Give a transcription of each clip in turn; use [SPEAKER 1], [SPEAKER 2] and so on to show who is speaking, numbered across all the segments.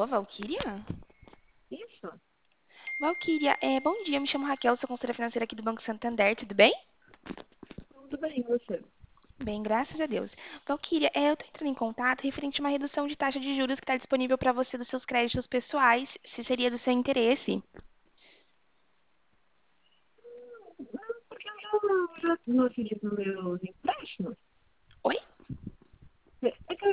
[SPEAKER 1] Valquíria?
[SPEAKER 2] Isso,
[SPEAKER 1] Valquíria, bom dia, me chamo Raquel, sou consultora financeira aqui do Banco Santander, tudo bem?
[SPEAKER 2] tudo bem, você?
[SPEAKER 1] Bem, graças a Deus. Valquíria, eu estou entrando em contato referente a uma redução de taxa de juros que está disponível para você dos seus créditos pessoais, se seria do seu interesse.
[SPEAKER 2] Porque eu já não acredito nos meus empréstimos.
[SPEAKER 1] Oi?
[SPEAKER 2] É que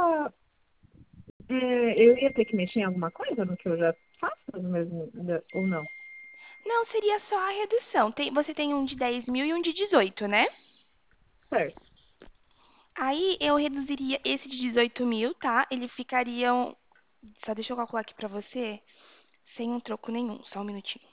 [SPEAKER 2] eu ia ter que mexer em alguma coisa no que eu já faço, ou não?
[SPEAKER 1] Não, seria só a redução. Você tem um de 10 mil e um de 18, né?
[SPEAKER 2] Certo.
[SPEAKER 1] Aí eu reduziria esse de 18 mil, tá? Ele ficaria. Só deixa eu calcular aqui pra você, sem um troco nenhum, só um minutinho.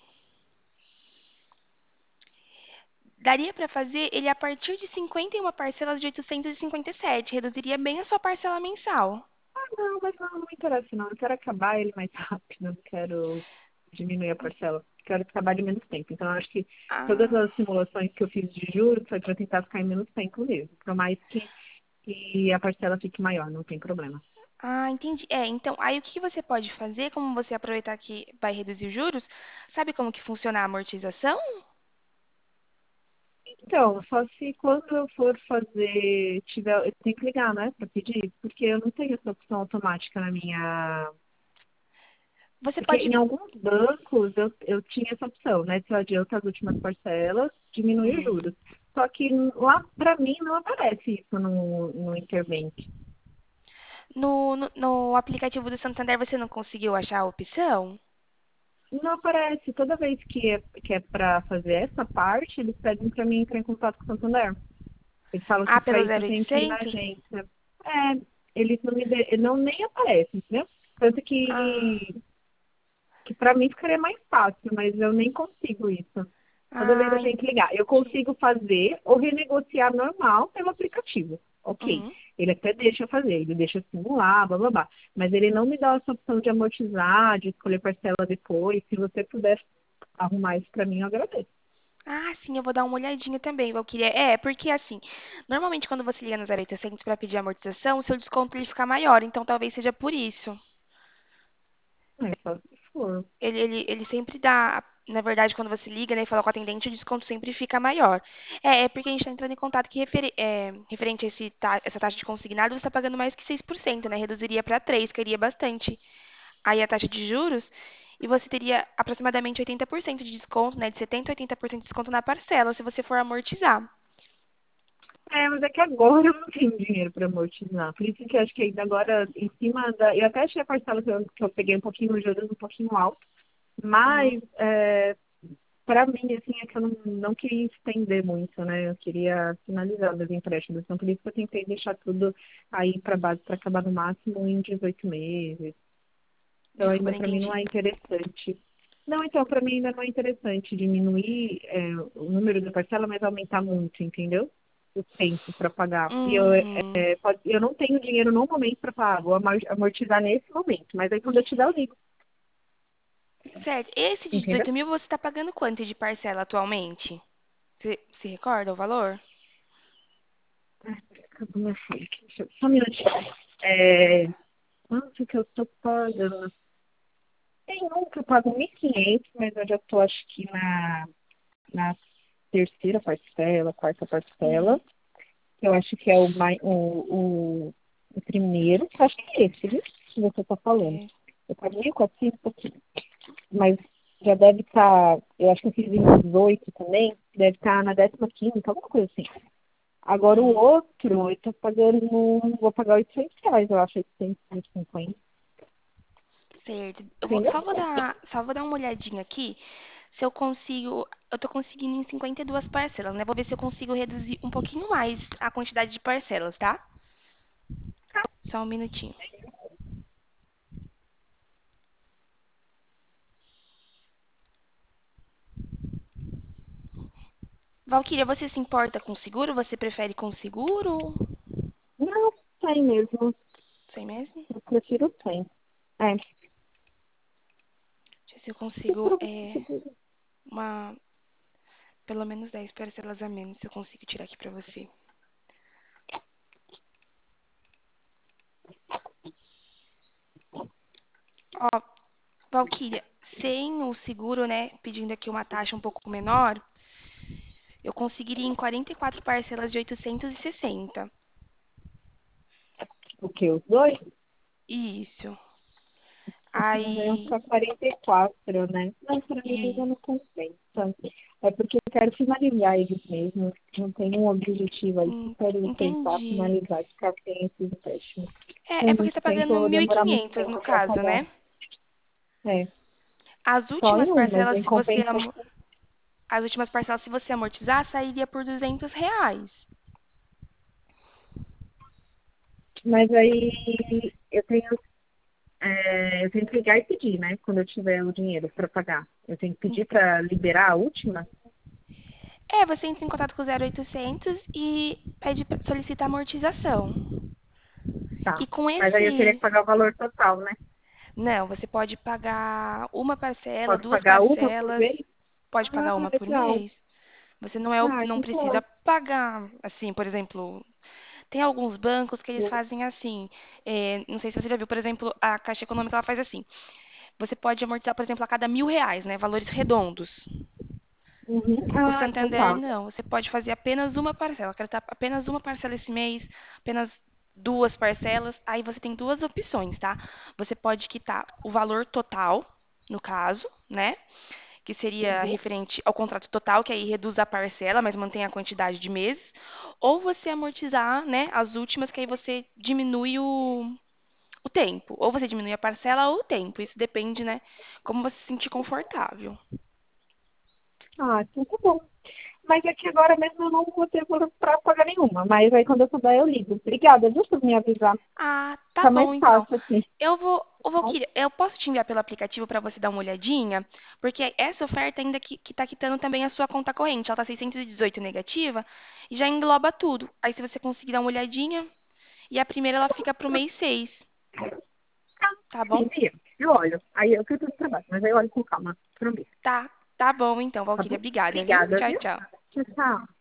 [SPEAKER 1] Daria para fazer ele a partir de 51 parcelas de 857. Reduziria bem a sua parcela mensal.
[SPEAKER 2] Ah, não, mas não me interessa, não. Eu quero acabar ele mais rápido, eu não quero diminuir a parcela. Quero acabar de menos tempo. Então, eu acho que todas
[SPEAKER 1] Ah,
[SPEAKER 2] as simulações que eu fiz de juros foi para tentar ficar em menos tempo mesmo. Por mais que a parcela fique maior, não tem problema.
[SPEAKER 1] entendi. Então, aí o que você pode fazer, como você aproveitar que vai reduzir os juros, sabe como que funciona a amortização?
[SPEAKER 2] Então, só se quando eu for fazer, eu tenho que ligar, né, para pedir, porque eu não tenho essa opção automática na minha.
[SPEAKER 1] Você
[SPEAKER 2] Porque
[SPEAKER 1] pode.
[SPEAKER 2] em alguns bancos eu tinha essa opção, né? Se eu adianto as últimas parcelas, diminui os
[SPEAKER 1] Uhum.
[SPEAKER 2] juros. Só que lá, para mim, não aparece isso no Interbank.
[SPEAKER 1] No aplicativo do Santander você não conseguiu achar a opção?
[SPEAKER 2] Não aparece. Toda vez que é para fazer essa parte, eles pedem para mim entrar em contato com o Santander. Eles falam que
[SPEAKER 1] Ah,
[SPEAKER 2] para
[SPEAKER 1] pelo
[SPEAKER 2] isso eu tenho que ir na
[SPEAKER 1] 0800?
[SPEAKER 2] agência. É, eles não nem aparecem, entendeu? Tanto
[SPEAKER 1] Ah,
[SPEAKER 2] que para mim ficaria mais fácil, mas eu nem consigo isso. Toda vez eu tenho que ligar. Eu
[SPEAKER 1] entendi.
[SPEAKER 2] consigo fazer ou renegociar normal pelo aplicativo. Ok.
[SPEAKER 1] Uhum.
[SPEAKER 2] Ele até deixa eu fazer, ele deixa simular, blá blá blá. Mas ele não me dá essa opção de amortizar, de escolher parcela depois. Se você puder arrumar isso para mim, eu agradeço.
[SPEAKER 1] Ah, sim, eu vou dar uma olhadinha também, Valquíria. Porque assim, normalmente quando você liga no 0800 para pedir amortização, o seu desconto ele fica maior, então talvez seja por isso.
[SPEAKER 2] É só se for.
[SPEAKER 1] Ele sempre dá, na verdade, quando você liga, né, e fala com o atendente, o desconto sempre fica maior. É porque a gente está entrando em contato que referente a essa taxa de consignado, você está pagando mais que 6%, né? Reduziria para 3%, cairia bastante aí a taxa de juros, e você teria aproximadamente 80% de desconto, né? De 70% a 80% de desconto na parcela, se você for amortizar.
[SPEAKER 2] É, mas é que agora eu não tenho dinheiro para amortizar. Por isso que eu acho que ainda agora, em cima da. Eu até achei a parcela que eu peguei um pouquinho no juros um pouquinho alto,
[SPEAKER 1] Uhum.
[SPEAKER 2] mas para mim, assim, é que eu não queria estender muito, né? Eu queria finalizar os empréstimos. Então, por isso que eu tentei deixar tudo aí para base para acabar no máximo em 18 meses. Então,
[SPEAKER 1] Desculpa,
[SPEAKER 2] ainda
[SPEAKER 1] não
[SPEAKER 2] para mim não
[SPEAKER 1] entendi.
[SPEAKER 2] é interessante. Não, então, para mim ainda não é interessante diminuir o número da parcela, mas aumentar muito, entendeu? O tempo para pagar. E
[SPEAKER 1] Uhum.
[SPEAKER 2] eu não tenho dinheiro no momento para pagar, vou amortizar nesse momento, mas aí quando eu tiver, eu ligo,
[SPEAKER 1] Certo. Esse de
[SPEAKER 2] entendeu?
[SPEAKER 1] 18 mil você está pagando quanto de parcela atualmente? Você se recorda o valor?
[SPEAKER 2] Acabou minha folha aqui. Só um minutinho. É, quanto que eu tô pagando? Tem um que eu pago 1.500, mas eu já tô, acho que na terceira parcela, quarta
[SPEAKER 1] Uhum.
[SPEAKER 2] parcela. Eu acho que é o primeiro, acho que é esse, viu? Que você está falando.
[SPEAKER 1] Certo.
[SPEAKER 2] Eu paguei 1.400 pouquinho, mas já deve estar, eu acho que eu fiz em 18 também, deve estar na 15ª, alguma coisa assim. Agora o
[SPEAKER 1] Uhum.
[SPEAKER 2] outro, eu tô pagando, vou pagar R$ 800, eu acho, 850,
[SPEAKER 1] Certo.
[SPEAKER 2] entendeu?
[SPEAKER 1] Só vou dar uma olhadinha aqui se eu consigo. Eu tô conseguindo em 52 parcelas, né? Vou ver se eu consigo reduzir um pouquinho mais a quantidade de parcelas, tá? Só um minutinho. Valquíria, você se importa com seguro? Você prefere com seguro?
[SPEAKER 2] Não, tem mesmo,
[SPEAKER 1] Sei mesmo?
[SPEAKER 2] eu prefiro sem. É,
[SPEAKER 1] Deixa eu ver se eu
[SPEAKER 2] que
[SPEAKER 1] consigo
[SPEAKER 2] problema.
[SPEAKER 1] uma, pelo menos 10 parcelas a menos, se eu consigo tirar aqui pra você. Ó, Valquíria, sem o seguro, né, pedindo aqui uma taxa um pouco menor, eu conseguiria em 44 parcelas de 860.
[SPEAKER 2] O que? Os dois?
[SPEAKER 1] Isso.
[SPEAKER 2] Mas aí vão
[SPEAKER 1] Aí,
[SPEAKER 2] ficar 44, né? Não, para mim ainda
[SPEAKER 1] e,
[SPEAKER 2] não compensa. É porque eu quero finalizar eles mesmo. Não tenho um objetivo aí. Eu quero tentar
[SPEAKER 1] entendi.
[SPEAKER 2] finalizar, ficar sem esses empréstimos.
[SPEAKER 1] É
[SPEAKER 2] Com
[SPEAKER 1] porque você
[SPEAKER 2] muito
[SPEAKER 1] tá
[SPEAKER 2] tempo,
[SPEAKER 1] pagando
[SPEAKER 2] eu vou demorar muito
[SPEAKER 1] 1.500 no
[SPEAKER 2] tempo para
[SPEAKER 1] caso,
[SPEAKER 2] pagar.
[SPEAKER 1] né?
[SPEAKER 2] É,
[SPEAKER 1] As
[SPEAKER 2] só
[SPEAKER 1] últimas
[SPEAKER 2] em um, mas
[SPEAKER 1] parcelas,
[SPEAKER 2] em
[SPEAKER 1] se você,
[SPEAKER 2] compensação.
[SPEAKER 1] as últimas parcelas, se você amortizar, sairia por R$ 200.
[SPEAKER 2] Mas aí eu tenho, eu tenho que ligar e pedir, né? Quando eu tiver o dinheiro para pagar. Eu tenho que pedir para liberar a última?
[SPEAKER 1] É, você entra em contato com o 0800 e pede, solicita amortização.
[SPEAKER 2] Tá.
[SPEAKER 1] E com
[SPEAKER 2] Mas aí eu teria que
[SPEAKER 1] esse,
[SPEAKER 2] pagar o valor total, né?
[SPEAKER 1] não, você pode pagar uma parcela,
[SPEAKER 2] Posso
[SPEAKER 1] duas
[SPEAKER 2] pagar uma por
[SPEAKER 1] parcelas,
[SPEAKER 2] vez?
[SPEAKER 1] pode pagar
[SPEAKER 2] Ah,
[SPEAKER 1] uma por
[SPEAKER 2] legal.
[SPEAKER 1] mês. Você não é,
[SPEAKER 2] Ah,
[SPEAKER 1] não
[SPEAKER 2] então tá
[SPEAKER 1] precisa pagar, assim, por exemplo, tem alguns bancos que eles
[SPEAKER 2] ótimo.
[SPEAKER 1] fazem assim. Não sei se você já viu, por exemplo, a Caixa Econômica ela faz assim. Você pode amortizar, por exemplo, a cada R$ 1.000, né? Valores redondos.
[SPEAKER 2] Uhum.
[SPEAKER 1] O
[SPEAKER 2] Ah, então
[SPEAKER 1] Santander
[SPEAKER 2] tá.
[SPEAKER 1] não. Você pode fazer apenas uma parcela. Quero dar apenas uma parcela esse mês, apenas duas parcelas. Aí você tem duas opções, tá? Você pode quitar o valor total, no caso, né? Que seria
[SPEAKER 2] Uhum.
[SPEAKER 1] referente ao contrato total, que aí reduz a parcela, mas mantém a quantidade de meses. Ou você amortizar, né, as últimas, que aí você diminui o tempo. Ou você diminui a parcela ou o tempo. Isso depende, né, como você se sentir confortável.
[SPEAKER 2] Ah, então tá bom. Mas é que agora mesmo eu não vou ter para pagar nenhuma. Mas aí quando eu puder eu ligo. Obrigada, viu, por me avisar.
[SPEAKER 1] Ah, tá
[SPEAKER 2] Fica mais
[SPEAKER 1] bom então.
[SPEAKER 2] fácil aqui.
[SPEAKER 1] Eu posso te enviar pelo aplicativo para você dar uma olhadinha, porque essa oferta ainda que tá quitando também a sua conta corrente, ela tá 618 negativa e já engloba tudo. Aí se você conseguir dar uma olhadinha, e a primeira ela fica pro mês 6, tá bom?
[SPEAKER 2] Envia. Eu olho. Aí eu que eu tô no trabalho, mas aí eu olho com calma. Prometo.
[SPEAKER 1] Tá, tá bom então,
[SPEAKER 2] Tá
[SPEAKER 1] Valquíria,
[SPEAKER 2] bom?
[SPEAKER 1] obrigada, viu?
[SPEAKER 2] Obrigada,
[SPEAKER 1] Tchau,
[SPEAKER 2] viu?
[SPEAKER 1] tchau.
[SPEAKER 2] Tchau, tchau.